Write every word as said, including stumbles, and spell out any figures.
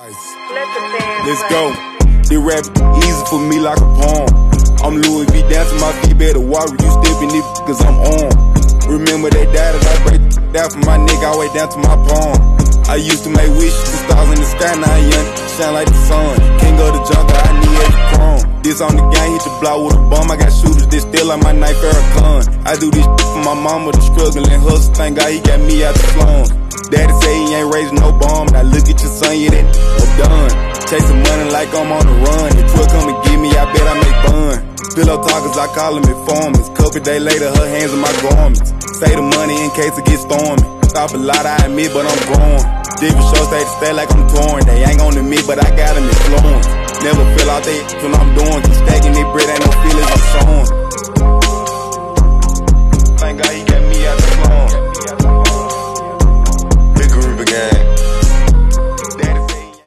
Let's go. This rap easy for me like a poem. I'm Louis V down to my feet, better walk with you stepping it cause I'm on. Remember they died as I break down from my neck all the way down to my palm. I used to make wishes to stars in the sky, now I young, shine like the sun. King of the jungle, I need every chrome. This on the gang, hit the block with a bum. I got shooters that still like my knife Farrakhan. I do this shit for my mama, the struggling hustle. Thank God he got me out the slums. Daddy say he ain't raising no bomb. Now look at your son, yeah, that I'm done. Chasing money like I'm on the run. The truck come and get me, I bet I make fun. Pillow talkers, I call them informants. Couple days later, her hands in my garments. Say the money in case it gets stormy. Stop a lot, I admit, but I'm growing. Different shows, they stay like I'm touring. They ain't gonna admit, but I got them influence. Never feel out they when I'm doing. Keep stacking their bread, ain't no feelings I'm showing. Thank God he got me out the slum.